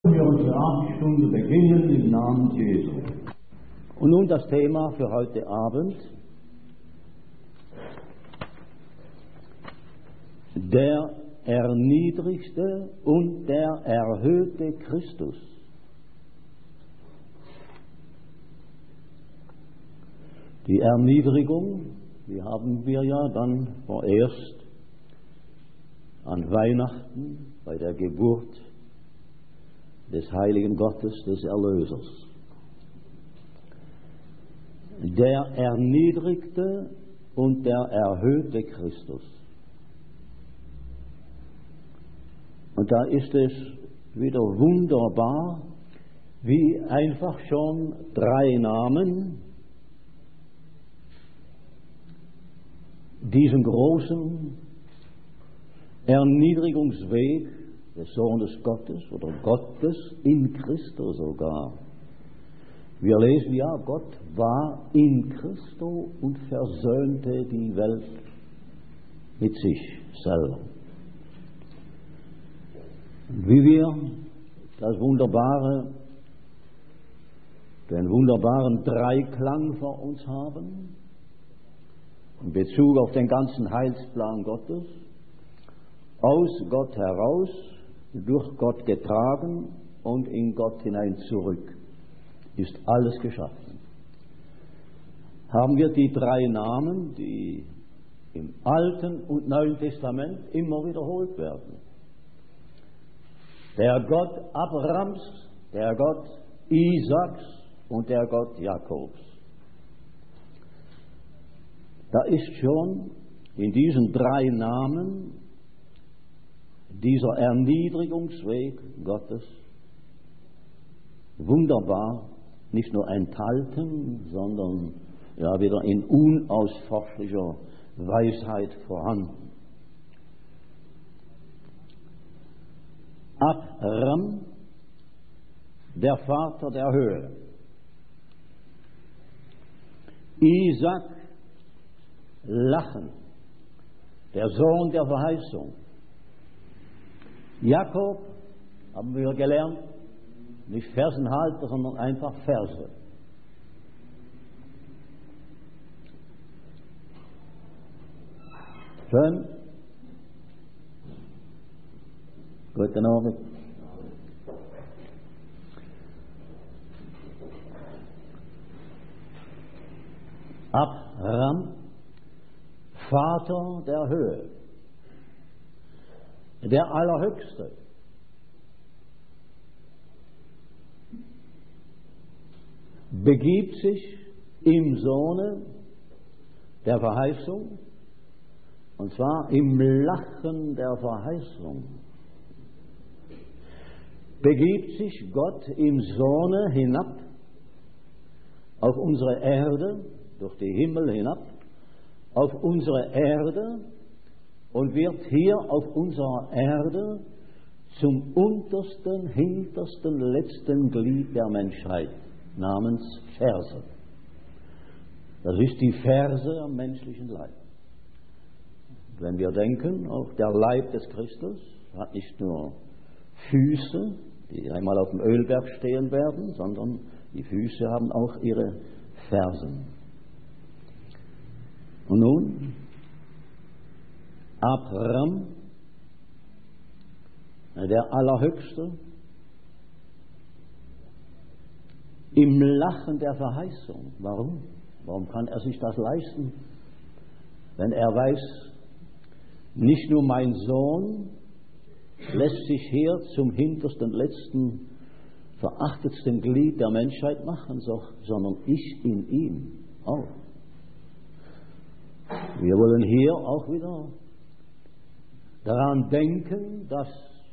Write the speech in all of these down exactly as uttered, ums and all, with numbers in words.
Wir unsere Abendstunde beginnen im Namen Jesu. Und nun das Thema für heute Abend: der erniedrigte und der erhöhte Christus. Die Erniedrigung, die haben wir ja dann vorerst an Weihnachten bei der Geburt des heiligen Gottes, des Erlösers. Der erniedrigte und der erhöhte Christus. Und da ist es wieder wunderbar, wie einfach schon drei Namen diesen großen Erniedrigungsweg des Sohnes Gottes oder Gottes in Christo sogar. Wir lesen ja, Gott war in Christo und versöhnte die Welt mit sich selber. Wie wir das wunderbare, den wunderbaren Dreiklang vor uns haben, in Bezug auf den ganzen Heilsplan Gottes, aus Gott heraus, durch Gott getragen und in Gott hinein zurück, ist alles geschaffen. Haben wir die drei Namen, die im Alten und Neuen Testament immer wiederholt werden. Der Gott Abrahams, der Gott Isaaks und der Gott Jakobs. Da ist schon in diesen drei Namen dieser Erniedrigungsweg Gottes wunderbar, nicht nur enthalten, sondern ja wieder in unausforschlicher Weisheit vorhanden. Abraham, der Vater der Höhe. Isaak, Lachen, der Sohn der Verheißung. Jakob, haben wir gelernt, nicht Versenhalter, sondern einfach Verse. Schön. Guten Abend. Abraham, Vater der Höhe, der Allerhöchste. Begibt sich im Sohne der Verheißung, und zwar im Lachen der Verheißung. Begibt sich Gott im Sohne hinab auf unsere Erde, durch die Himmel hinab, auf unsere Erde und wird hier auf unserer Erde zum untersten, hintersten, letzten Glied der Menschheit namens Ferse. Das ist die Ferse am menschlichen Leib. Wenn wir denken, auch der Leib des Christus hat nicht nur Füße, die einmal auf dem Ölberg stehen werden, sondern die Füße haben auch ihre Fersen. Und nun, Abraham, der Allerhöchste, im Lachen der Verheißung. Warum? Warum kann er sich das leisten? Wenn er weiß, nicht nur mein Sohn lässt sich hier zum hintersten, letzten, verachtetsten Glied der Menschheit machen, sondern ich in ihm auch. Wir wollen hier auch wieder daran denken, dass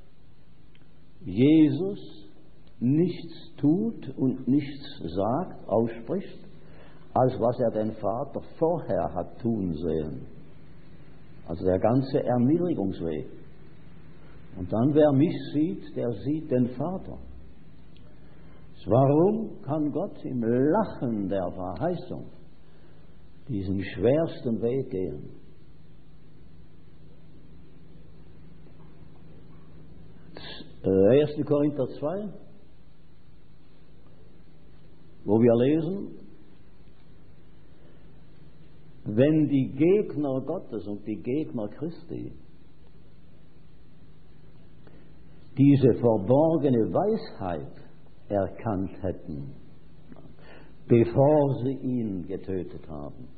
Jesus nichts tut und nichts sagt, ausspricht, als was er den Vater vorher hat tun sehen. Also der ganze Erniedrigungsweg. Und dann, wer mich sieht, der sieht den Vater. Warum kann Gott im Lachen der Verheißung diesen schwersten Weg gehen? äh, erster Korinther zwei, wo wir lesen, wenn die Gegner Gottes und die Gegner Christi diese verborgene Weisheit erkannt hätten, bevor sie ihn getötet haben.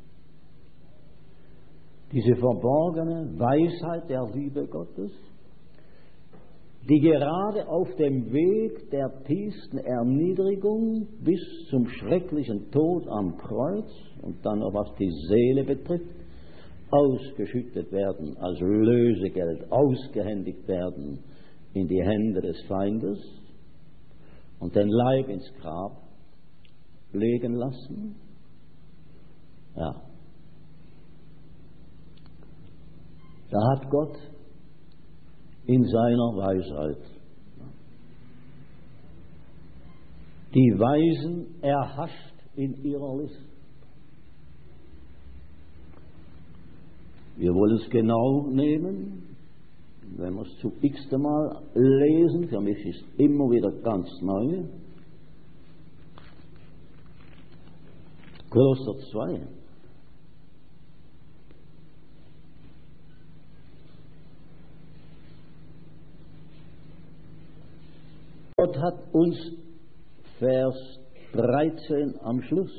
Diese verborgene Weisheit der Liebe Gottes, die gerade auf dem Weg der tiefsten Erniedrigung bis zum schrecklichen Tod am Kreuz und dann, was die Seele betrifft, ausgeschüttet werden, als Lösegeld ausgehändigt werden in die Hände des Feindes und den Leib ins Grab legen lassen. Ja. Da hat Gott in seiner Weisheit die Weisen erhascht in ihrer List. Wir wollen es genau nehmen, wenn wir es zu x-te Mal lesen, für mich ist immer wieder ganz neu. Kolosser zwei. Gott hat uns, Vers dreizehn am Schluss,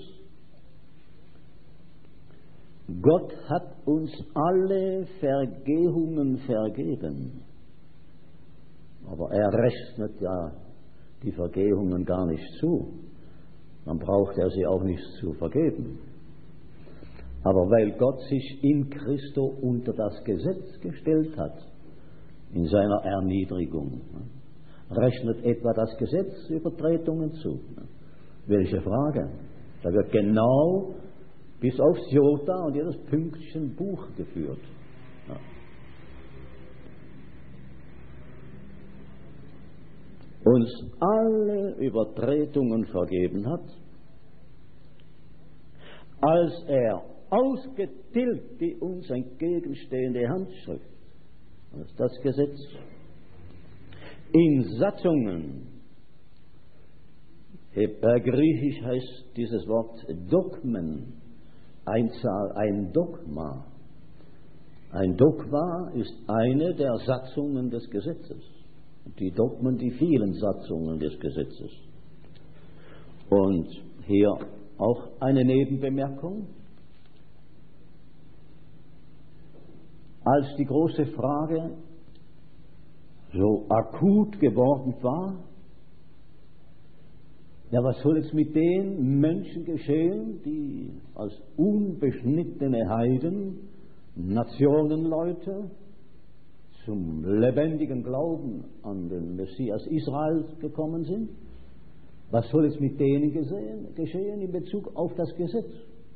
Gott hat uns alle Vergehungen vergeben. Aber er rechnet ja die Vergehungen gar nicht zu. Dann braucht er sie auch nicht zu vergeben. Aber weil Gott sich in Christo unter das Gesetz gestellt hat, in seiner Erniedrigung, rechnet etwa das Gesetz Übertretungen zu? Welche Frage? Da wird genau bis aufs Jota und jedes Pünktchen Buch geführt. Ja. Uns alle Übertretungen vergeben hat, als er ausgetilgt die uns entgegenstehende Handschrift, das ist das Gesetz, in Satzungen, bei Griechisch heißt dieses Wort Dogmen, Einzahl, ein Dogma. Ein Dogma ist eine der Satzungen des Gesetzes. Die Dogmen, die vielen Satzungen des Gesetzes. Und hier auch eine Nebenbemerkung. Als die große Frage so akut geworden war, ja, was soll jetzt mit den Menschen geschehen, die als unbeschnittene Heiden, Nationenleute, zum lebendigen Glauben an den Messias Israels gekommen sind? Was soll jetzt mit denen gesehen, geschehen in Bezug auf das Gesetz?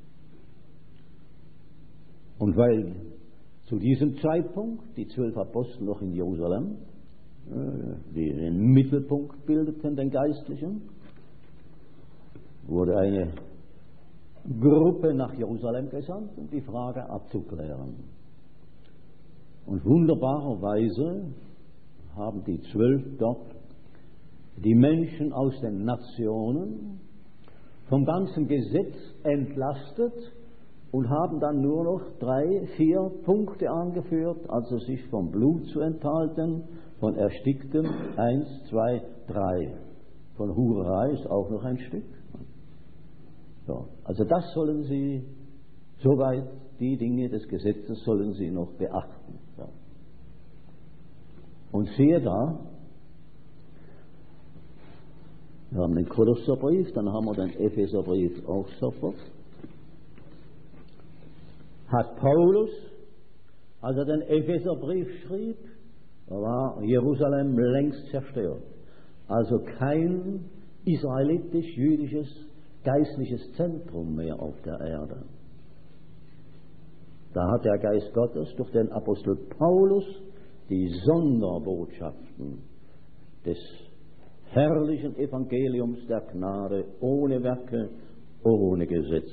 Und weil zu diesem Zeitpunkt die zwölf Apostel noch in Jerusalem, die den Mittelpunkt bildeten, den Geistlichen, wurde eine Gruppe nach Jerusalem gesandt, um die Frage abzuklären. Und wunderbarerweise haben die Zwölf dort die Menschen aus den Nationen vom ganzen Gesetz entlastet und haben dann nur noch drei, vier Punkte angeführt, also sich vom Blut zu enthalten, von Ersticktem, eins, zwei, drei. Von Hurerei ist auch noch ein Stück. So, also das sollen Sie, soweit die Dinge des Gesetzes sollen Sie noch beachten. Ja. Und siehe da, wir haben den Kolosserbrief, dann haben wir den Epheserbrief auch sofort. Hat Paulus, als er den Epheserbrief schrieb, da war Jerusalem längst zerstört. Also kein israelitisch-jüdisches geistliches Zentrum mehr auf der Erde. Da hat der Geist Gottes durch den Apostel Paulus die Sonderbotschaften des herrlichen Evangeliums der Gnade ohne Werke, ohne Gesetz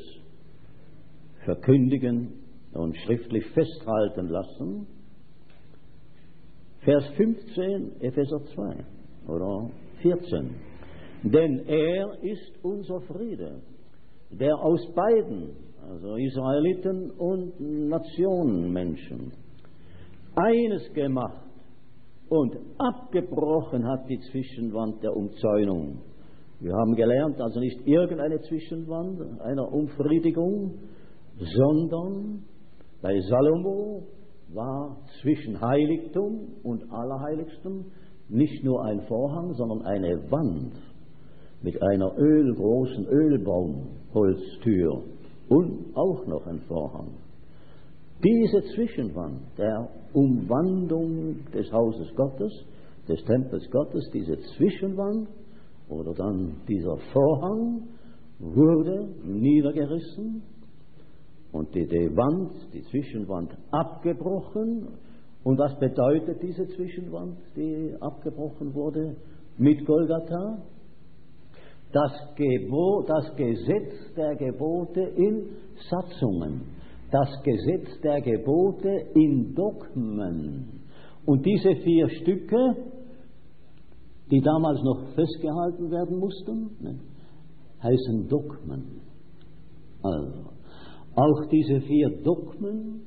verkündigen und schriftlich festhalten lassen, Vers fünfzehn, Epheser zwei oder vierzehn. Denn er ist unser Friede, der aus beiden, also Israeliten und Nationenmenschen, eines gemacht und abgebrochen hat die Zwischenwand der Umzäunung. Wir haben gelernt, also nicht irgendeine Zwischenwand einer Umfriedigung, sondern bei Salomo war zwischen Heiligtum und Allerheiligstem nicht nur ein Vorhang, sondern eine Wand mit einer Öl, großen Ölbaumholztür und auch noch ein Vorhang. Diese Zwischenwand der Umwandung des Hauses Gottes, des Tempels Gottes, diese Zwischenwand oder dann dieser Vorhang wurde niedergerissen und die, die Wand, die Zwischenwand abgebrochen. Und was bedeutet diese Zwischenwand, die abgebrochen wurde mit Golgatha? Das, Gebot, das Gesetz der Gebote in Satzungen, das Gesetz der Gebote in Dogmen. Und diese vier Stücke, die damals noch festgehalten werden mussten, ne, heißen Dogmen. Also, auch diese vier Dogmen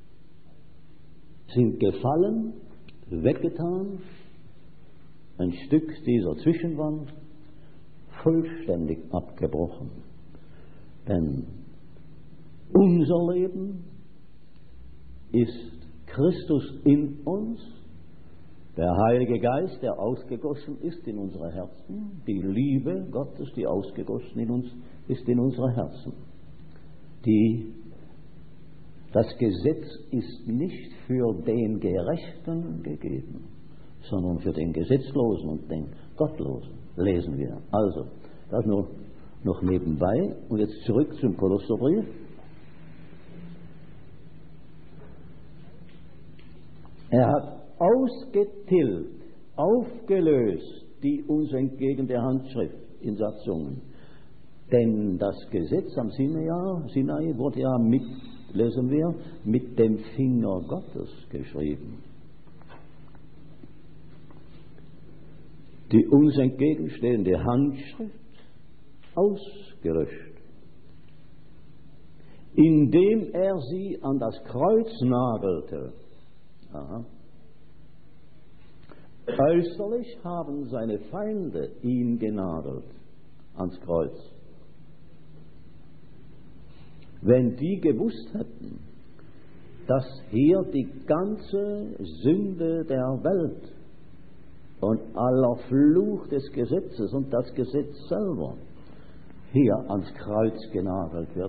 sind gefallen, weggetan, ein Stück dieser Zwischenwand vollständig abgebrochen. Denn unser Leben ist Christus in uns, der Heilige Geist, der ausgegossen ist in unsere Herzen, die Liebe Gottes, die ausgegossen in uns ist in unsere Herzen. Die, das Gesetz ist nicht für den Gerechten gegeben, sondern für den Gesetzlosen und den Gottlosen, lesen wir. Also, das nur noch nebenbei. Und jetzt zurück zum Kolosserbrief. Er hat ausgetilgt, aufgelöst die uns entgegende Handschrift in Satzungen. Denn das Gesetz am Sinai, Sinai wurde ja mit, lesen wir, mit dem Finger Gottes geschrieben. Die uns entgegenstehende Handschrift ausgelöscht, indem er sie an das Kreuz nagelte. Aha. Äußerlich haben seine Feinde ihn genagelt ans Kreuz. Wenn die gewusst hätten, dass hier die ganze Sünde der Welt und aller Fluch des Gesetzes und das Gesetz selber hier ans Kreuz genagelt wird,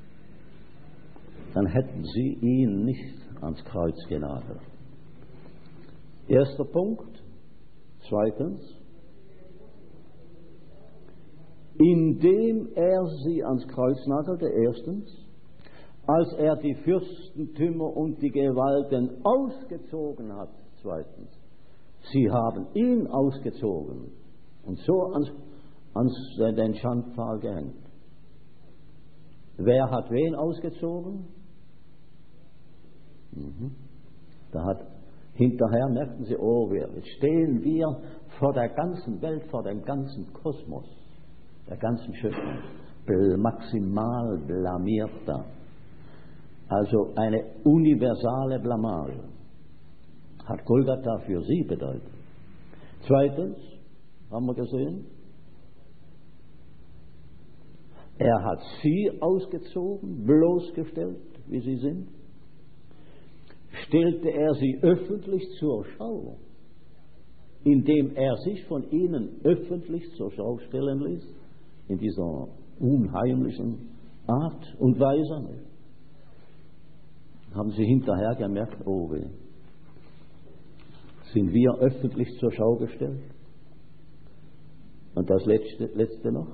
dann hätten sie ihn nicht ans Kreuz genagelt. Erster Punkt. Zweitens, indem er sie ans Kreuz nagelte, erstens, als er die Fürstentümer und die Gewalten ausgezogen hat, zweitens. Sie haben ihn ausgezogen und so ans, ans den Schandpfahl gehängt. Wer hat wen ausgezogen? Mhm. Da hat hinterher merkten sie, oh, jetzt stehen wir vor der ganzen Welt, vor dem ganzen Kosmos, der ganzen Schöpfung, maximal blamiert da. Also eine universale Blamage hat Golgatha für sie bedeutet. Zweitens, haben wir gesehen, er hat sie ausgezogen, bloßgestellt, wie sie sind. Stellte er sie öffentlich zur Schau, indem er sich von ihnen öffentlich zur Schau stellen ließ, in dieser unheimlichen Art und Weise. Haben sie hinterher gemerkt, oh weh, sind wir öffentlich zur Schau gestellt? Und das letzte, letzte noch,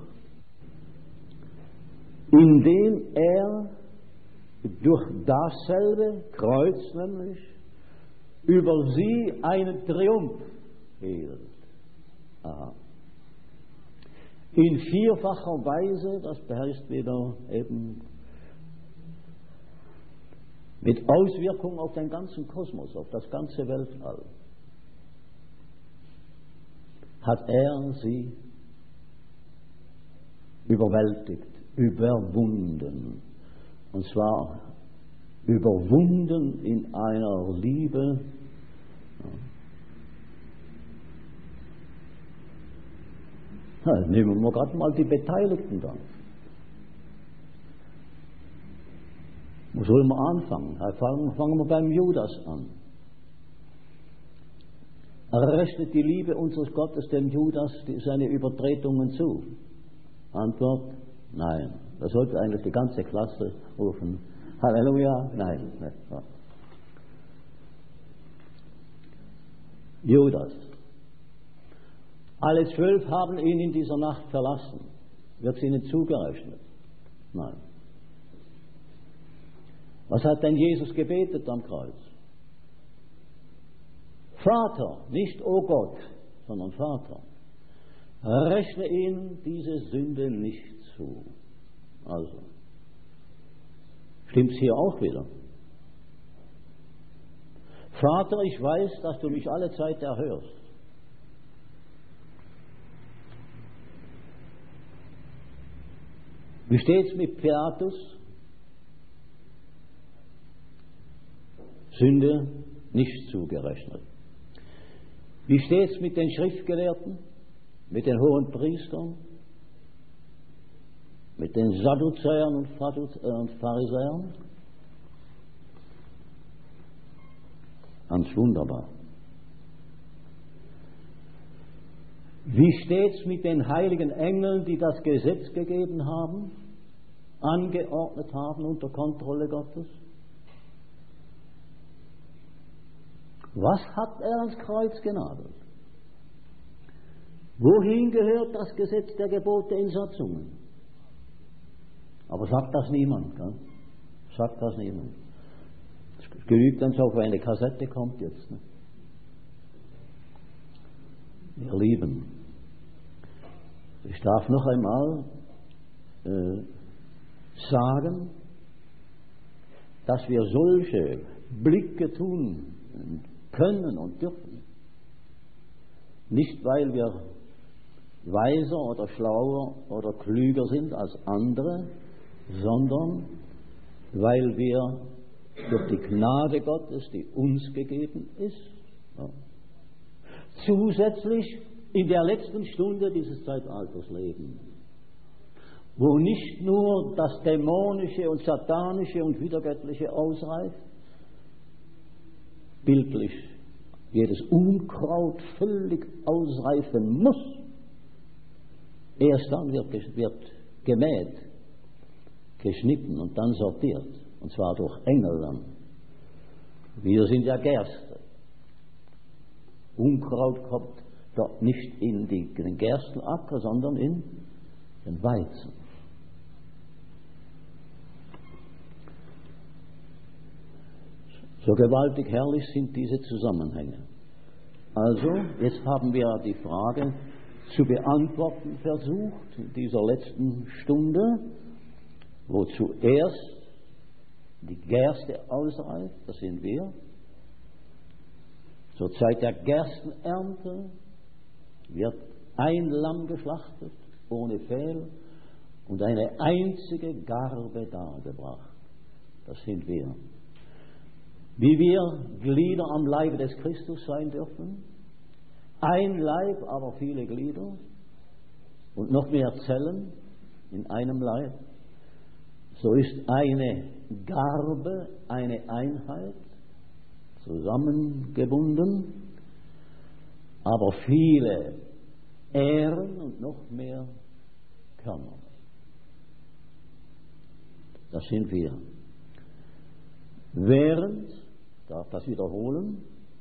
indem er durch dasselbe Kreuz nämlich über sie einen Triumph hielt. Aha. In vierfacher Weise, das heißt wieder eben mit Auswirkung auf den ganzen Kosmos, auf das ganze Weltall. hat er sie überwältigt, überwunden. Und zwar überwunden in einer Liebe, ja, nehmen wir gerade mal die Beteiligten da. Wo sollen wir anfangen? Fangen, fangen wir beim Judas an. Rechnet die Liebe unseres Gottes dem Judas seine Übertretungen zu? Antwort: Nein. Da sollte eigentlich die ganze Klasse rufen: Halleluja, nein. Ja. Judas. Alle zwölf haben ihn in dieser Nacht verlassen. Wird es ihnen zugerechnet? Nein. Was hat denn Jesus gebetet am Kreuz? Vater, nicht O Gott, sondern Vater, rechne ihnen diese Sünde nicht zu. Also, stimmt's hier auch wieder? Vater, ich weiß, dass du mich alle Zeit erhörst. Wie steht's mit Pilatus? Sünde nicht zugerechnet. Wie steht's mit den Schriftgelehrten, mit den hohen Priestern, mit den Sadduzäern und Pharisäern? Ganz wunderbar. Wie steht's mit den heiligen Engeln, die das Gesetz gegeben haben, angeordnet haben unter Kontrolle Gottes? Was hat er ans Kreuz genagelt? Wohin gehört das Gesetz der Gebote in Satzungen? Aber sagt das niemand, gell? Sagt das niemand. Es genügt dann so, wenn eine Kassette kommt jetzt. Ne? Ihr Lieben, ich darf noch einmal äh, sagen, dass wir solche Blicke tun können und dürfen. Nicht, weil wir weiser oder schlauer oder klüger sind als andere, sondern weil wir durch die Gnade Gottes, die uns gegeben ist, ja, zusätzlich in der letzten Stunde dieses Zeitalters leben, wo nicht nur das Dämonische und Satanische und Widergöttliche ausreift, bildlich jedes Unkraut völlig ausreifen muss. Erst dann wird, wird gemäht, geschnitten und dann sortiert, und zwar durch Engel dann. Wir sind ja Gerste. Unkraut kommt dort nicht in die, den Gerstenacker, sondern in den Weizen. So gewaltig herrlich sind diese Zusammenhänge. Also, jetzt haben wir die Frage zu beantworten versucht in dieser letzten Stunde, wo zuerst die Gerste ausreift, das sind wir. Zur Zeit der Gerstenernte wird ein Lamm geschlachtet, ohne Fehl, und eine einzige Garbe dargebracht. Das sind wir. Wie wir Glieder am Leibe des Christus sein dürfen, ein Leib, aber viele Glieder und noch mehr Zellen in einem Leib, so ist eine Garbe eine Einheit, zusammengebunden, aber viele Ähren und noch mehr Körner. Das sind wir. Während, ich darf das wiederholen,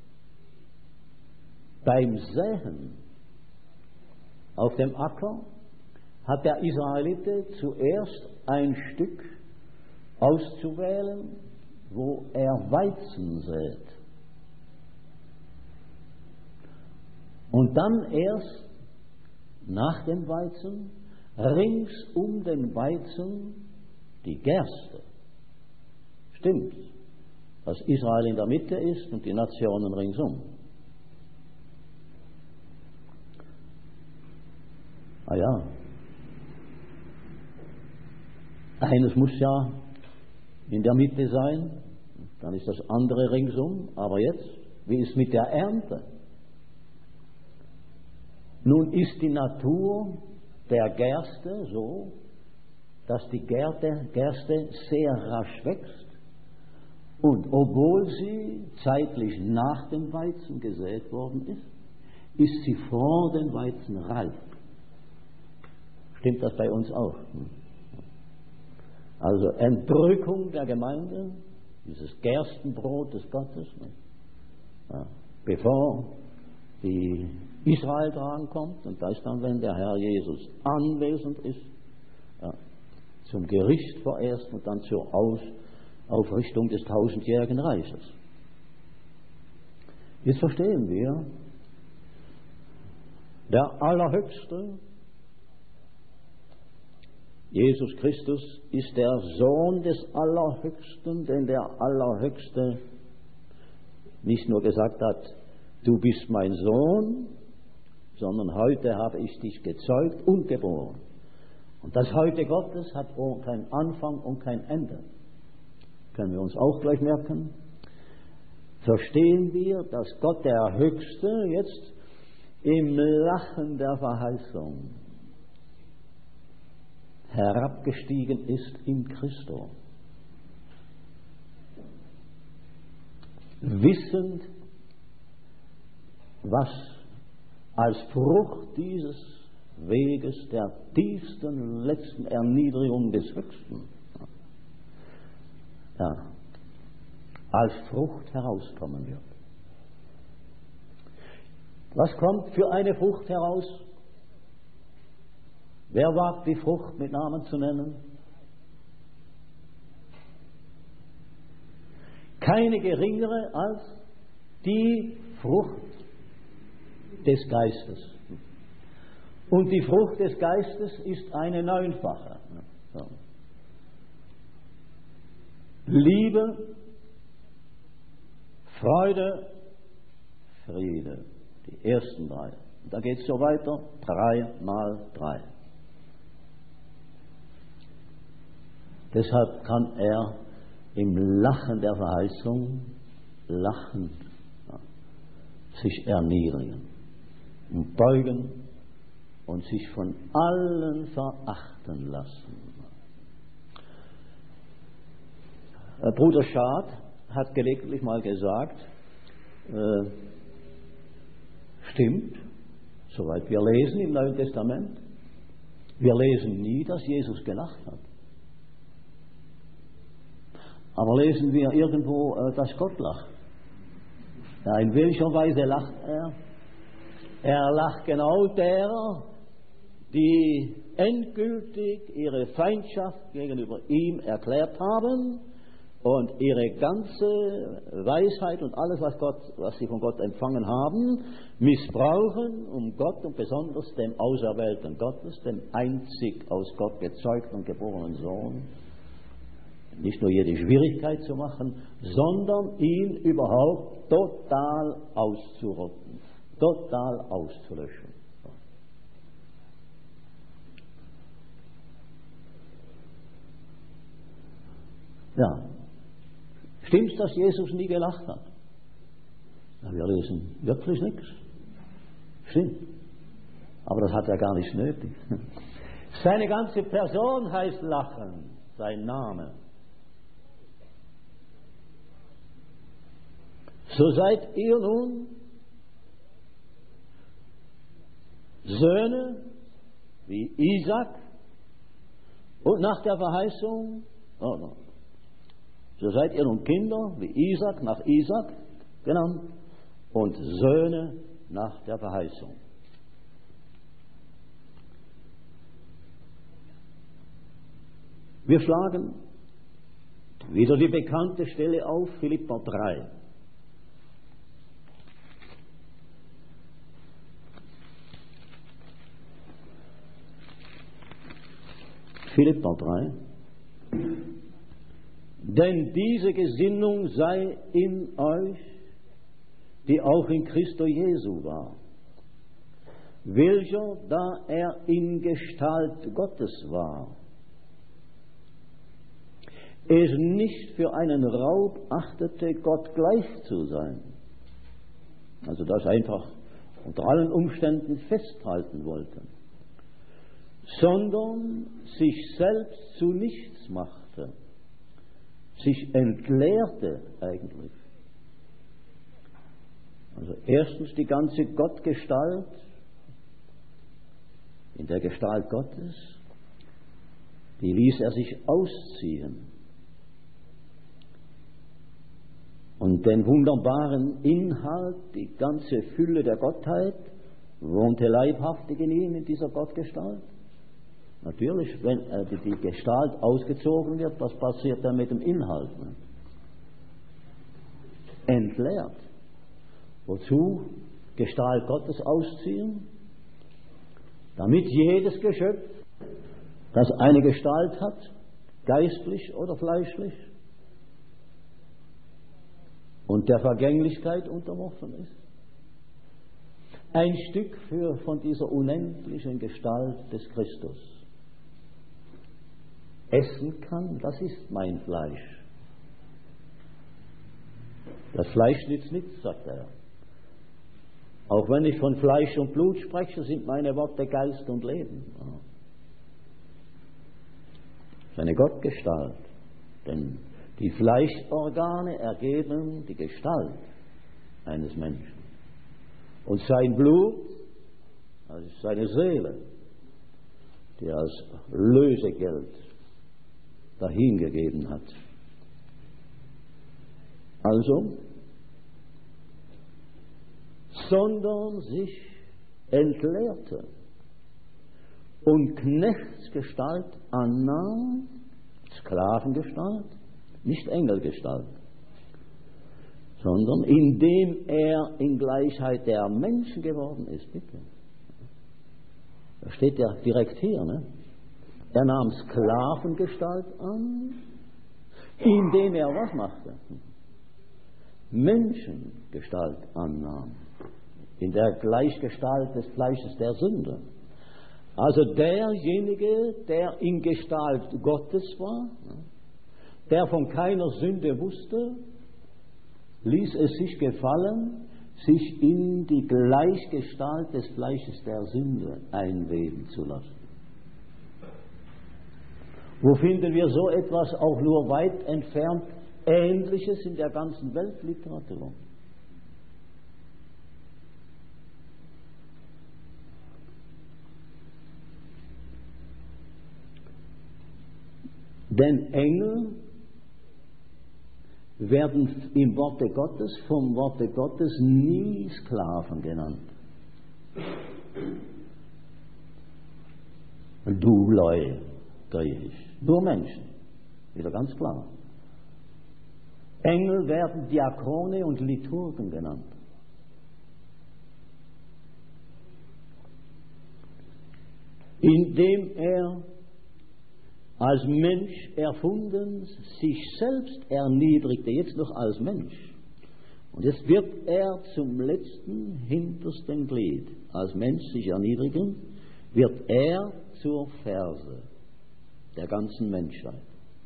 beim Säen auf dem Acker hat der Israelite zuerst ein Stück auszuwählen, wo er Weizen sät. Und dann erst nach dem Weizen, rings um den Weizen, die Gerste. Stimmt, dass Israel in der Mitte ist und die Nationen ringsum. Ah ja. Eines muss ja in der Mitte sein, dann ist das andere ringsum. Aber jetzt, wie ist mit der Ernte? Nun ist die Natur der Gerste so, dass die Gerste, Gerste sehr rasch wächst. Und obwohl sie zeitlich nach dem Weizen gesät worden ist, ist sie vor dem Weizen reif. Stimmt das bei uns auch? Also Entrückung der Gemeinde, dieses Gerstenbrot des Gottes, ja, bevor die Israel drankommt, und da ist dann, wenn der Herr Jesus anwesend ist, ja, zum Gericht vorerst und dann zur Aus Aufrichtung des tausendjährigen Reiches. Jetzt verstehen wir, der Allerhöchste, Jesus Christus, ist der Sohn des Allerhöchsten, denn der Allerhöchste nicht nur gesagt hat, du bist mein Sohn, sondern heute habe ich dich gezeugt und geboren. Und das Heute Gottes hat keinen Anfang und kein Ende. Können wir uns auch gleich merken. Verstehen wir, dass Gott der Höchste jetzt im Lachen der Verheißung herabgestiegen ist in Christo. Wissend, was als Frucht dieses Weges der tiefsten, letzten Erniedrigung des Höchsten, ja, als Frucht herauskommen wird. Was kommt für eine Frucht heraus? Wer wagt die Frucht mit Namen zu nennen? Keine geringere als die Frucht des Geistes. Und die Frucht des Geistes ist eine neunfache. So. Liebe, Freude, Friede. Die ersten drei. Da geht es so weiter. Drei mal drei. Deshalb kann er im Lachen der Verheißung lachen, ja, sich erniedrigen und beugen und sich von allen verachten lassen. Bruder Schad hat gelegentlich mal gesagt, äh, stimmt, soweit wir lesen im Neuen Testament, wir lesen nie, dass Jesus gelacht hat. Aber lesen wir irgendwo, äh, dass Gott lacht. Ja, in welcher Weise lacht er? Er lacht genau derer, die endgültig ihre Feindschaft gegenüber ihm erklärt haben und ihre ganze Weisheit und alles, was, Gott, was sie von Gott empfangen haben, missbrauchen, um Gott und besonders dem Auserwählten Gottes, dem einzig aus Gott gezeugten und geborenen Sohn, nicht nur jede Schwierigkeit zu machen, sondern ihn überhaupt total auszurotten, total auszulöschen. Ja, stimmt's, dass Jesus nie gelacht hat? Ja, wir lesen wirklich nichts. Stimmt. Aber das hat er gar nicht nötig. Seine ganze Person heißt Lachen, sein Name. So seid ihr nun Söhne wie Isaac und nach der Verheißung, oh no, so seid ihr nun Kinder wie Isaac nach Isaac genannt und Söhne nach der Verheißung. Wir schlagen wieder die bekannte Stelle auf, Philipper drei. Philipper drei. Denn diese Gesinnung sei in euch, die auch in Christo Jesu war, welcher, da er in Gestalt Gottes war, es nicht für einen Raub achtete, Gott gleich zu sein. Also das einfach unter allen Umständen festhalten wollte, sondern sich selbst zu nichts machte, sich entleerte eigentlich. Also erstens die ganze Gottgestalt, in der Gestalt Gottes, die ließ er sich ausziehen. Und den wunderbaren Inhalt, die ganze Fülle der Gottheit, wohnte leibhaftig in ihm, in dieser Gottgestalt. Natürlich, wenn äh, die, die Gestalt ausgezogen wird, was passiert dann mit dem Inhalt? Ne? Entleert. Wozu Gestalt Gottes ausziehen? Damit jedes Geschöpf, das eine Gestalt hat, geistlich oder fleischlich, und der Vergänglichkeit unterworfen ist, ein Stück für, von dieser unendlichen Gestalt des Christus essen kann. Das ist mein Fleisch. Das Fleisch nützt nichts, sagt er. Auch wenn ich von Fleisch und Blut spreche, sind meine Worte Geist und Leben. Seine Gottgestalt. Denn die Fleischorgane ergeben die Gestalt eines Menschen. Und sein Blut, also seine Seele, die er als Lösegeld dahingegeben hat. Also, sondern sich entleerte und Knechtsgestalt annahm, Sklavengestalt, nicht Engelgestalt, sondern indem er in Gleichheit der Menschen geworden ist, bitte. Da steht ja direkt hier, ne? Er nahm Sklavengestalt an, indem er was machte? Menschengestalt annahm, in der Gleichgestalt des Fleisches der Sünde. Also derjenige, der in Gestalt Gottes war, der von keiner Sünde wusste, ließ es sich gefallen, sich in die Gleichgestalt des Fleisches der Sünde einweben zu lassen. Wo finden wir so etwas auch nur weit entfernt Ähnliches in der ganzen Weltliteratur? Denn Engel werden im Worte Gottes, vom Worte Gottes nie Sklaven genannt. Douloi, griechisch. Nur Menschen. Wieder ganz klar. Engel werden Diakone und Liturgen genannt. Indem er als Mensch erfunden, sich selbst erniedrigte, jetzt noch als Mensch. Und jetzt wird er zum letzten, hintersten Glied. Als Mensch sich erniedrigen, wird er zur Ferse der ganzen Menschheit.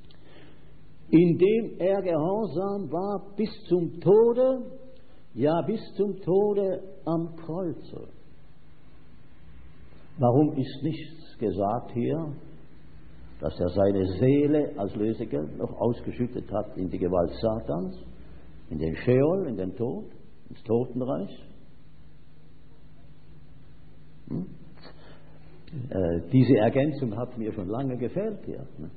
Indem er gehorsam war bis zum Tode, ja bis zum Tode am Kreuze. Warum ist nichts gesagt hier, dass er seine Seele als Lösegeld noch ausgeschüttet hat in die Gewalt Satans, in den Scheol, in den Tod, ins Totenreich? Hm? Äh, diese Ergänzung hat mir schon lange gefehlt hier. Ne?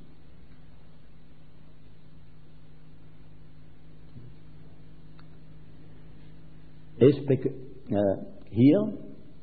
Es be- äh, hier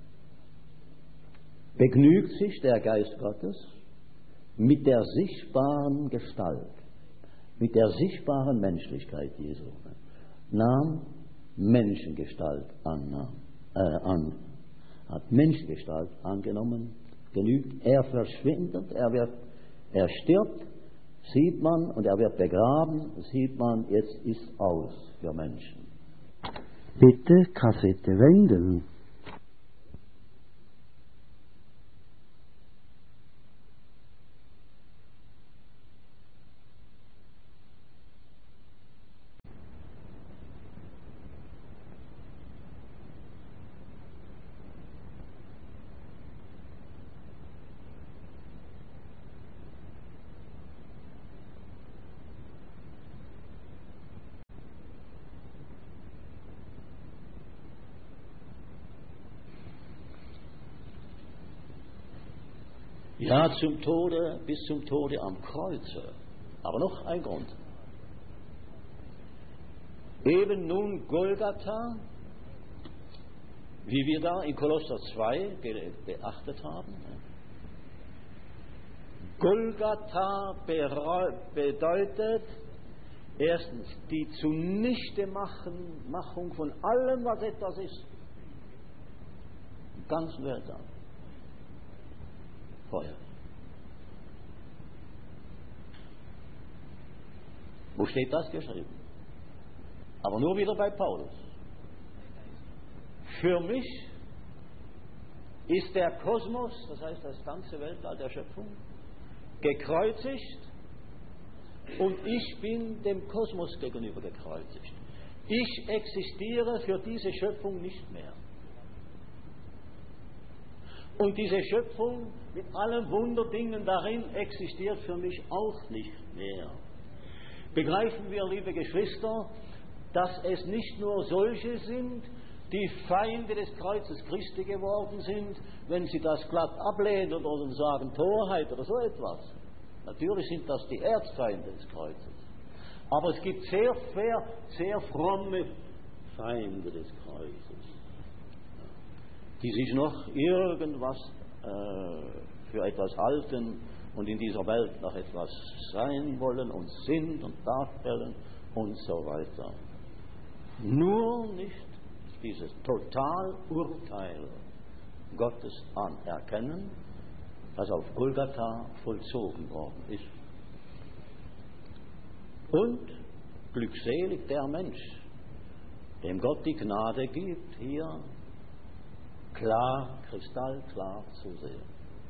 begnügt sich der Geist Gottes mit der sichtbaren Gestalt, mit der sichtbaren Menschlichkeit Jesu. Nahm Menschengestalt an, äh, an, hat Menschengestalt angenommen, genügt, er verschwindet, er wird, er stirbt, sieht man, und er wird begraben, sieht man, jetzt ist aus für Menschen. Bitte Kassette wenden. Ja, zum Tode, bis zum Tode am Kreuze. Aber noch ein Grund. Eben nun Golgatha, wie wir da in Kolosser zwei beachtet haben. Golgatha bedeutet erstens die Zunichtemachung von allem, was etwas ist. Im ganzen Weltall. Feuer. Wo steht das geschrieben? Aber nur wieder bei Paulus. Für mich ist der Kosmos, das heißt das ganze Weltall der Schöpfung, gekreuzigt und ich bin dem Kosmos gegenüber gekreuzigt. Ich existiere für diese Schöpfung nicht mehr. Und diese Schöpfung mit allen Wunderdingen darin existiert für mich auch nicht mehr. Begreifen wir, liebe Geschwister, dass es nicht nur solche sind, die Feinde des Kreuzes Christi geworden sind, wenn sie das glatt ablehnen oder sagen Torheit oder so etwas. Natürlich sind das die Erzfeinde des Kreuzes. Aber es gibt sehr, sehr, sehr fromme Feinde des Kreuzes, die sich noch irgendwas äh, für etwas halten und in dieser Welt noch etwas sein wollen und sind und darstellen und so weiter. Nur nicht dieses Totalurteil Gottes anerkennen, das auf Golgatha vollzogen worden ist. Und glückselig der Mensch, dem Gott die Gnade gibt, hier klar, kristallklar zu sehen.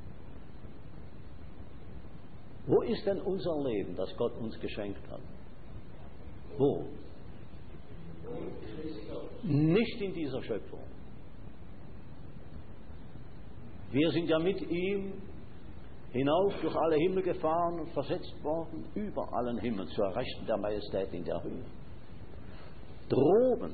Wo ist denn unser Leben, das Gott uns geschenkt hat? Wo? Nicht in dieser Schöpfung. Wir sind ja mit ihm hinauf durch alle Himmel gefahren und versetzt worden, über allen Himmel, zur Rechten der Majestät in der Höhe. Droben,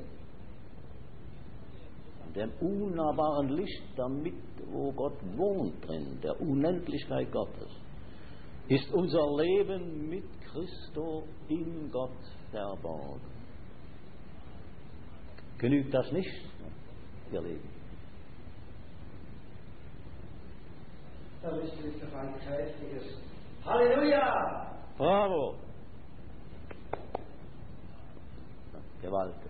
an dem unnahbaren Licht, damit, wo Gott wohnt drin, der Unendlichkeit Gottes, ist unser Leben mit Christo in Gott verborgen. Genügt das nicht, ihr Lieben? Da müssen wir doch ein kräftiges Halleluja! Bravo! Gewaltig.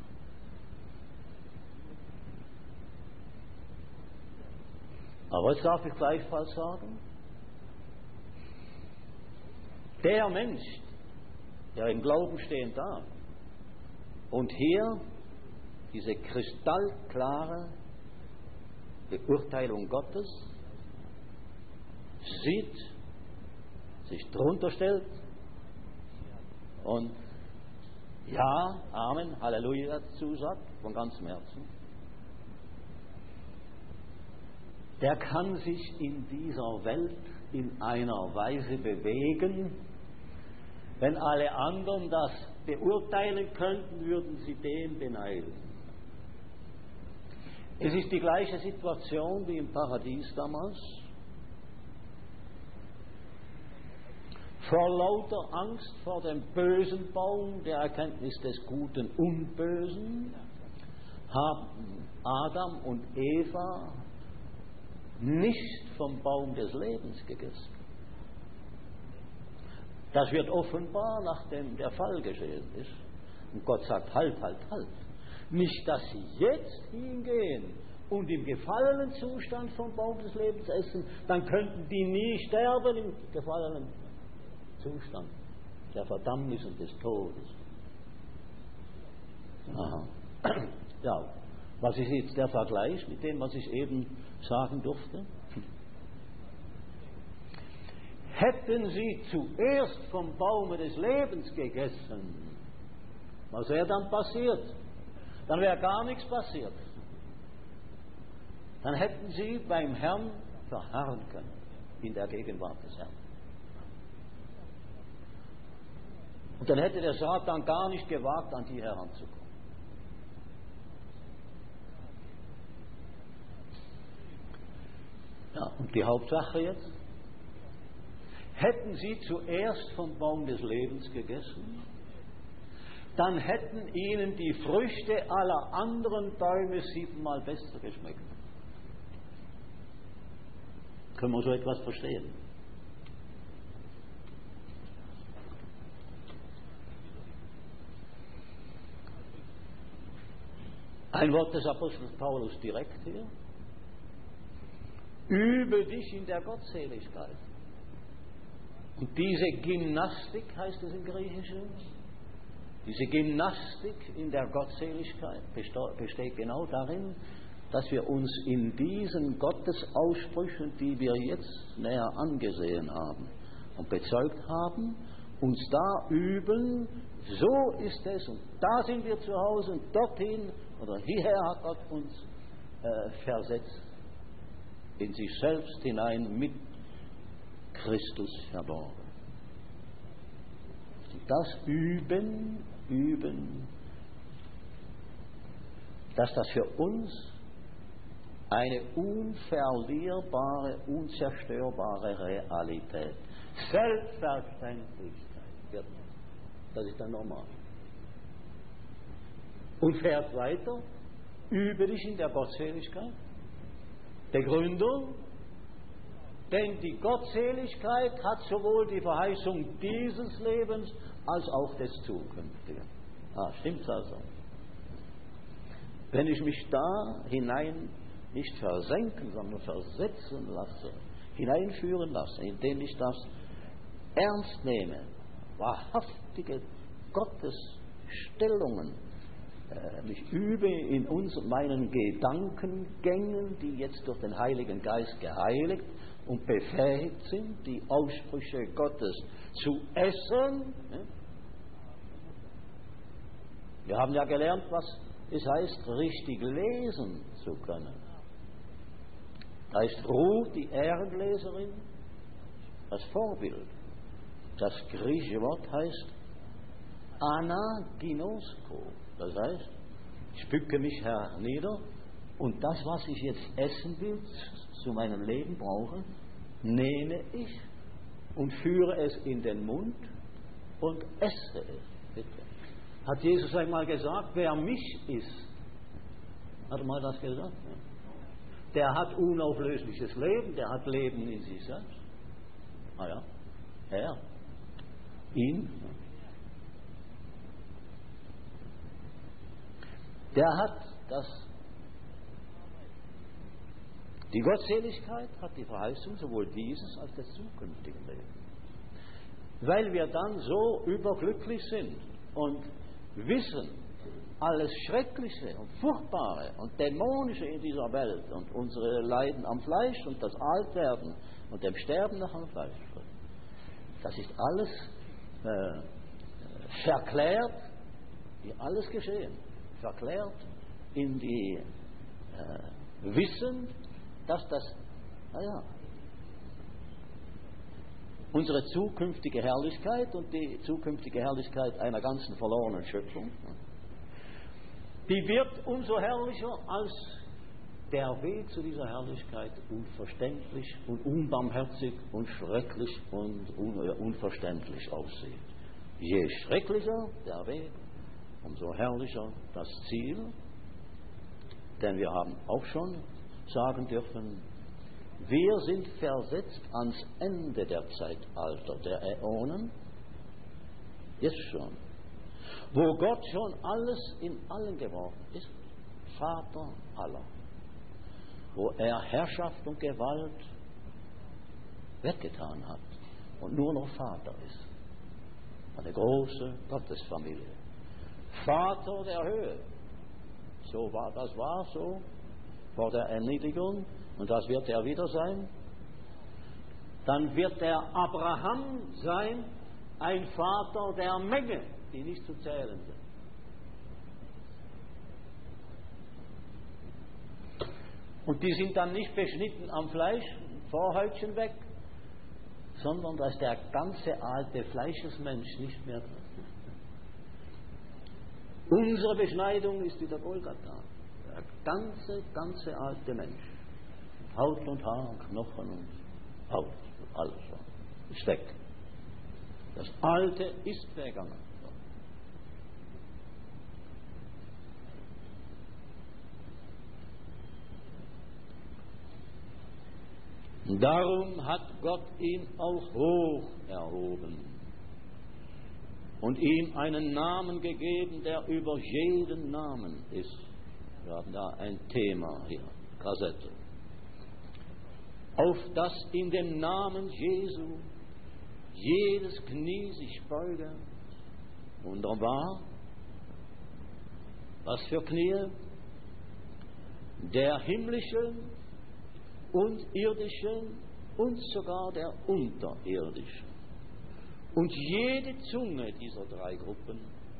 Aber jetzt darf ich gleichfalls sagen, der Mensch, der im Glauben stehend da und hier diese kristallklare Beurteilung Gottes sieht, sich drunter stellt und ja, Amen, Halleluja dazu sagt, von ganzem Herzen, der kann sich in dieser Welt in einer Weise bewegen, wenn alle anderen das beurteilen könnten, würden sie den beneiden. Es ist die gleiche Situation wie im Paradies damals. Vor lauter Angst vor dem bösen Baum der Erkenntnis des Guten und Bösen haben Adam und Eva nicht vom Baum des Lebens gegessen. Das wird offenbar, nachdem der Fall geschehen ist. Und Gott sagt, halt, halt, halt. Nicht, dass sie jetzt hingehen und im gefallenen Zustand vom Baum des Lebens essen, dann könnten die nie sterben im gefallenen Zustand der Verdammnis und des Todes. Aha. Ja, was ist jetzt der Vergleich mit dem, was ich eben sagen durfte? Hätten sie zuerst vom Baume des Lebens gegessen, was wäre dann passiert? Dann wäre gar nichts passiert. Dann hätten sie beim Herrn verharren können, in der Gegenwart des Herrn. Und dann hätte der Satan gar nicht gewagt, an die heranzukommen. Ja, und die Hauptsache jetzt, hätten sie zuerst vom Baum des Lebens gegessen, dann hätten ihnen die Früchte aller anderen Bäume siebenmal besser geschmeckt. Können wir so etwas verstehen? Ein Wort des Apostels Paulus direkt hier. Übe dich in der Gottseligkeit. Und diese Gymnastik, heißt es im Griechischen, diese Gymnastik in der Gottseligkeit besteht genau darin, dass wir uns in diesen Gottesaussprüchen, die wir jetzt näher angesehen haben und bezeugt haben, uns da üben, so ist es und da sind wir zu Hause und dorthin oder hierher hat Gott uns äh, versetzt, in sich selbst hinein mit Christus verborgen. Und das Üben, Üben, dass das für uns eine unverlierbare, unzerstörbare Realität, Selbstverständlichkeit wird. Das ist dann normal. Und fährt weiter, übe dich in der Gottseligkeit. Begründung, denn die Gottseligkeit hat sowohl die Verheißung dieses Lebens als auch des zukünftigen. Ah, stimmt's also? Wenn ich mich da hinein nicht versenken, sondern versetzen lasse, hineinführen lasse, indem ich das ernst nehme, wahrhaftige Gottesstellungen, äh, mich übe in uns und meinen Gedankengängen, die jetzt durch den Heiligen Geist geheiligt und befähigt sind, die Aussprüche Gottes zu essen. Ne? Wir haben ja gelernt, was es heißt, richtig lesen zu können. Da ist Ruth, die Ehrenleserin, das Vorbild. Das griechische Wort heißt Anaginosko. Das heißt, ich bücke mich hernieder und das, was ich jetzt essen will, zu meinem Leben brauche, nehme ich und führe es in den Mund und esse es. Bitte. Hat Jesus einmal gesagt, wer mich isst, hat er mal das gesagt? Ja. Der hat unauflösliches Leben, der hat Leben in sich selbst. Ah ja, er, ihn. Der hat das, die Gottseligkeit hat die Verheißung sowohl dieses als des zukünftigen Lebens. Weil wir dann so überglücklich sind und wissen, alles Schreckliche und Furchtbare und Dämonische in dieser Welt und unsere Leiden am Fleisch und das Altwerden und dem Sterben nach dem Fleisch, das ist alles äh, verklärt, wie alles geschehen, verklärt in die äh, Wissen, dass das, naja, unsere zukünftige Herrlichkeit und die zukünftige Herrlichkeit einer ganzen verlorenen Schöpfung, die wird umso herrlicher, als der Weg zu dieser Herrlichkeit unverständlich und unbarmherzig und schrecklich und un- unverständlich aussieht. Je schrecklicher der Weg, umso herrlicher das Ziel. Denn wir haben auch schon sagen dürfen, wir sind versetzt ans Ende der Zeitalter, der Äonen, jetzt schon, wo Gott schon alles in allen geworden ist, Vater aller, wo er Herrschaft und Gewalt weggetan hat und nur noch Vater ist. Eine große Gottesfamilie. Vater der Höhe. So war, das war so vor der Erniedrigung und das wird er wieder sein. Dann wird der Abraham sein, ein Vater der Menge, die nicht zu zählen sind. Und die sind dann nicht beschnitten am Fleisch, Vorhäutchen weg, sondern da ist der ganze alte Fleischesmensch nicht mehr drin. Unsere Beschneidung ist wieder Golgatha. Der ganze, ganze alte Mensch. Haut und Haar, Knochen und Haut, alles schon. Ist ist weg. Das Alte ist vergangen. Darum hat Gott ihn auch hoch erhoben und ihm einen Namen gegeben, der über jeden Namen ist. Wir haben da ein Thema hier, Kassette. Auf das in dem Namen Jesu jedes Knie sich beuge. Wunderbar. Was für Knie? Der himmlische und irdische und sogar der unterirdische. Und jede Zunge dieser drei Gruppen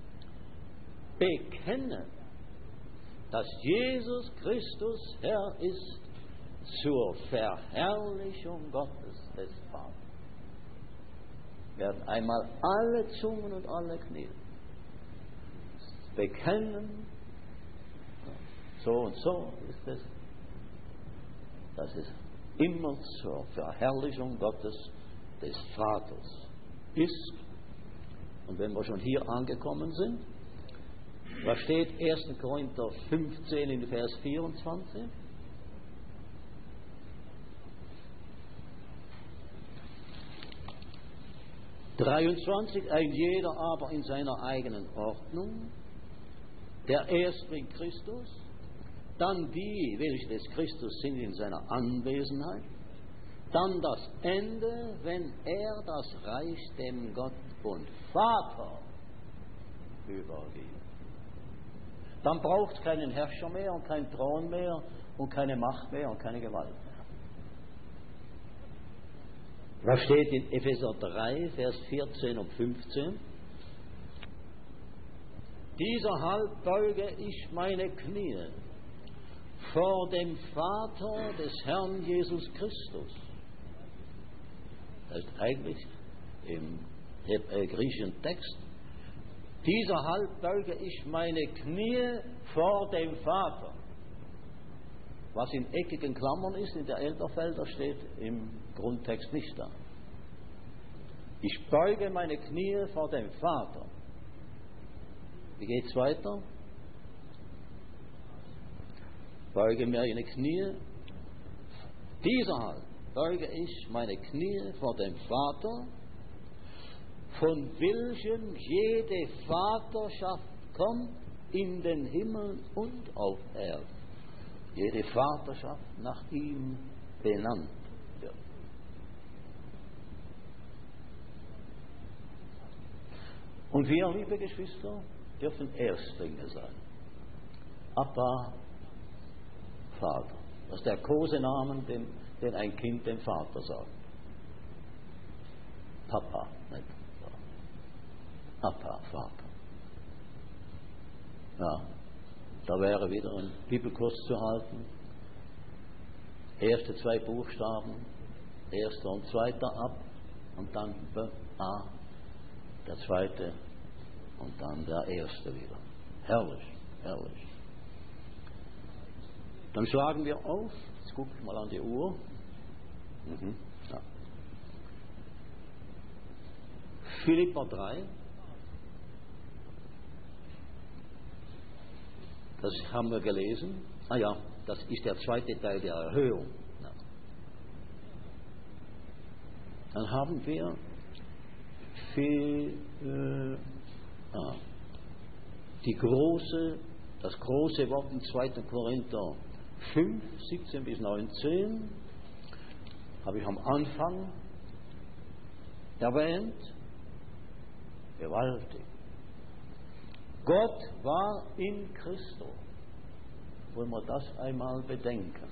bekenne, dass Jesus Christus Herr ist zur Verherrlichung Gottes des Vaters. Werden einmal alle Zungen und alle Knie bekennen, so und so ist es, dass es immer zur Verherrlichung Gottes des Vaters ist. Und wenn wir schon hier angekommen sind, was steht erster Korinther fünfzehn in Vers vierundzwanzig? dreiundzwanzig, ein jeder aber in seiner eigenen Ordnung, der Erstling Christus, dann die, welche des Christus sind in seiner Anwesenheit, dann das Ende, wenn er das Reich dem Gott und Vater übergibt. Dann braucht es keinen Herrscher mehr und keinen Thron mehr und keine Macht mehr und keine Gewalt mehr. Was steht in Epheser drei, Vers vierzehn und fünfzehn? Dieserhalb beuge ich meine Knie vor dem Vater des Herrn Jesus Christus. Das ist eigentlich im äh, griechischen Text. Dieserhalb beuge ich meine Knie vor dem Vater. Was in eckigen Klammern ist, in der Elberfelder, steht im Grundtext nicht da. Ich beuge meine Knie vor dem Vater. Wie geht's weiter? Beuge meine Knie. Dieserhalb beuge ich meine Knie vor dem Vater, von welchem jede Vaterschaft kommt in den Himmel und auf Erden. Jede Vaterschaft nach ihm benannt wird. Und wir, liebe Geschwister, dürfen Erstlinge sein. Abba, Vater. Das ist der Kosenamen, den, den ein Kind dem Vater sagt. Papa, nicht Abba, Vater. Ja. Da wäre wieder ein Bibelkurs zu halten. Erste zwei Buchstaben, erster und zweiter ab und dann B, A, der zweite und dann der erste wieder. Herrlich, herrlich. Dann schlagen wir auf, jetzt gucke ich mal an die Uhr. Mhm. Ja. Philipper drei. Das haben wir gelesen. Ah ja, das ist der zweite Teil der Erhöhung. Ja. Dann haben wir viel, äh, ah, die große, das große Wort in zweiter Korinther fünf, siebzehn bis neunzehn. Habe ich am Anfang erwähnt. Gewaltig. Gott war in Christo. Wollen wir das einmal bedenken?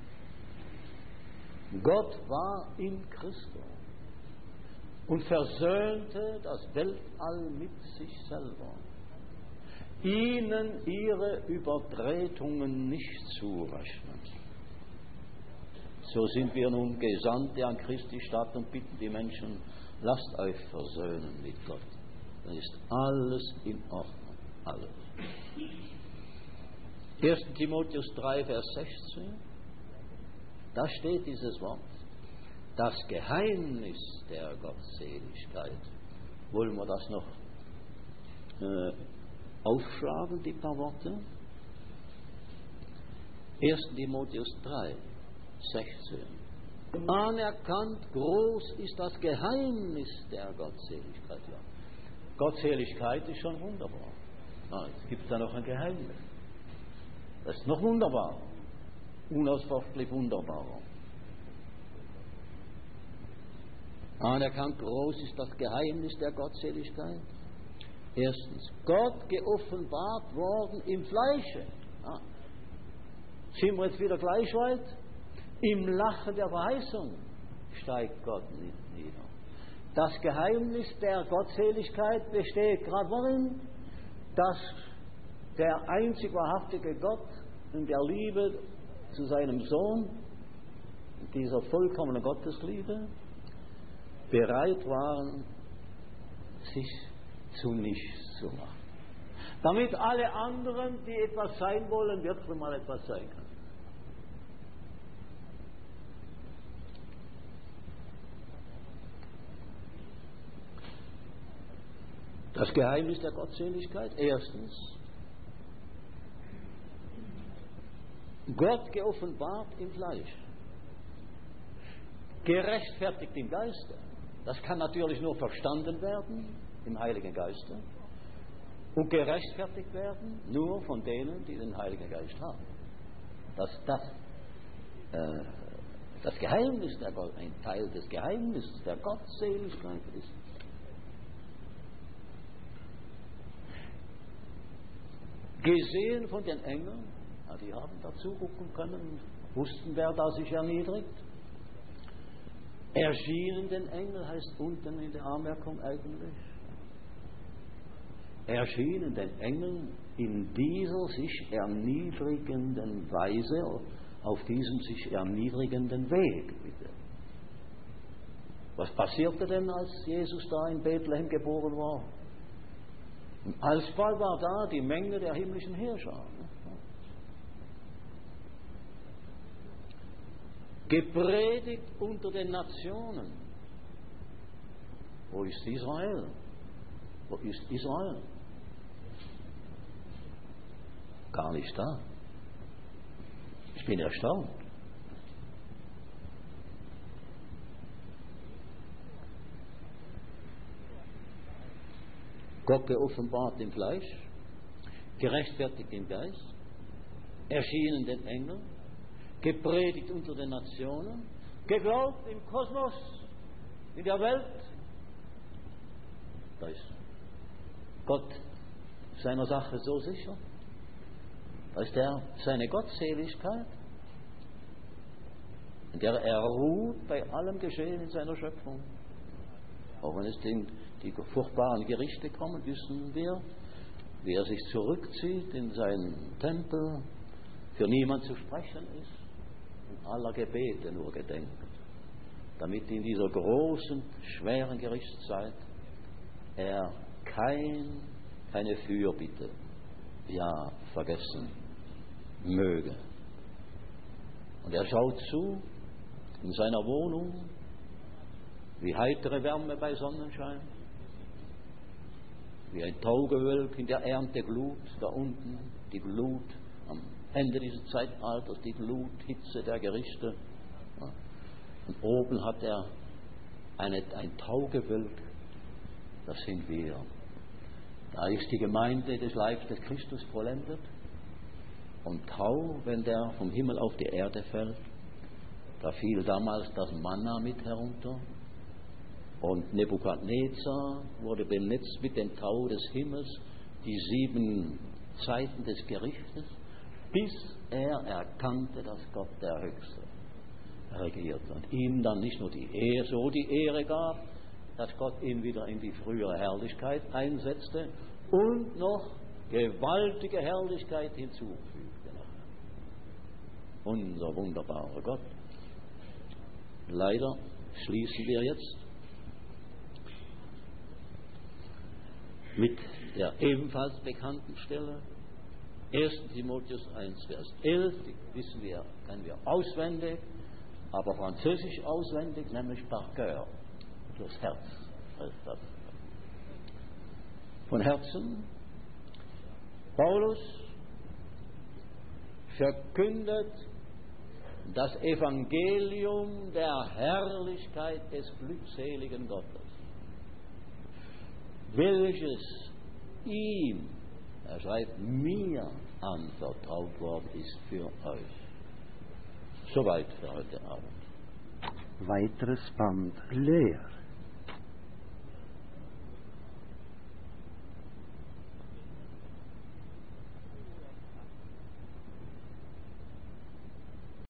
Gott war in Christo und versöhnte das Weltall mit sich selber, ihnen ihre Übertretungen nicht zurechnen. So sind wir nun Gesandte an Christi Stadt und bitten die Menschen, lasst euch versöhnen mit Gott. Dann ist alles in Ordnung. Alles. erster Timotheus drei, Vers sechzehn, da steht dieses Wort. das Geheimnis der Gottseligkeit. Wollen wir das noch äh, aufschlagen, die paar Worte? erster Timotheus drei, sechzehn. Anerkannt groß ist das Geheimnis der Gottseligkeit. Ja. Gottseligkeit ist schon wunderbar. Ah, es gibt da noch ein Geheimnis. Das ist noch wunderbar. Unausforschlich wunderbarer. Anerkannt groß ist das Geheimnis der Gottseligkeit. Erstens, Gott geoffenbart worden im Fleische. Ah. Sind wir jetzt wieder gleich weit? Im Lachen der Verheißung steigt Gott nieder. Das Geheimnis der Gottseligkeit besteht gerade darin, dass der einzig wahrhaftige Gott in der Liebe zu seinem Sohn, dieser vollkommenen Gottesliebe, bereit waren, sich zu nichts zu machen. Damit alle anderen, die etwas sein wollen, wirklich mal etwas sein können. Das Geheimnis der Gottseligkeit. Erstens, Gott geoffenbart im Fleisch. Gerechtfertigt im Geiste. Das kann natürlich nur verstanden werden im Heiligen Geiste. Und gerechtfertigt werden nur von denen, die den Heiligen Geist haben. Dass das äh, das Geheimnis der Gott, ein Teil des Geheimnisses der Gottseligkeit ist. Gesehen von den Engeln, ja, die haben dazu gucken können, wussten, wer da sich erniedrigt. Erschienen den Engel heißt unten in der Anmerkung eigentlich. Erschienen den Engeln in dieser sich erniedrigenden Weise, auf diesem sich erniedrigenden Weg, bitte. Was passierte denn, als Jesus da in Bethlehem geboren war? Und alsbald war da die Menge der himmlischen Herrscher. Gepredigt unter den Nationen. Wo ist Israel? Wo ist Israel? Gar nicht da. Ich bin erstaunt. Gott geoffenbart im Fleisch, gerechtfertigt im Geist, erschienen den Engeln, gepredigt unter den Nationen, geglaubt im Kosmos, in der Welt. Da ist Gott seiner Sache so sicher. Da ist er seine Gottseligkeit, in der er ruht bei allem Geschehen in seiner Schöpfung. Auch wenn es den, die furchtbaren Gerichte kommen, wissen wir, wie er sich zurückzieht in seinen Tempel, für niemand zu sprechen ist und aller Gebete nur gedenkt, damit in dieser großen, schweren Gerichtszeit er kein, keine Fürbitte, ja, vergessen möge. Und er schaut zu in seiner Wohnung, wie heitere Wärme bei Sonnenschein, wie ein Taugewölk in der Ernteglut, da unten die Glut, am Ende dieses Zeitalters die Gluthitze der Gerichte. Ja. Und oben hat er eine, ein Taugewölk, das sind wir. Da ist die Gemeinde des Leibes des Christus vollendet. Und Tau, wenn der vom Himmel auf die Erde fällt, da fiel damals das Manna mit herunter. Und Nebukadnezar wurde benetzt mit dem Tau des Himmels, die sieben Zeiten des Gerichtes, bis er erkannte, dass Gott der Höchste regiert. Und ihm dann nicht nur die Ehre, so die Ehre gab, dass Gott ihn wieder in die frühere Herrlichkeit einsetzte und noch gewaltige Herrlichkeit hinzufügte. Unser wunderbarer Gott. Leider schließen wir jetzt mit der ebenfalls bekannten Stelle, erster Timotheus eins, Vers elf, die wissen wir, kennen wir auswendig, aber Französisch auswendig, nämlich par cœur, durchs Herz. Das. Von Herzen, Paulus verkündet das Evangelium der Herrlichkeit des glückseligen Gottes, welches ihm, er schreibt, mir anvertraut worden ist für euch. Soweit für heute Abend. Weiteres Band leer.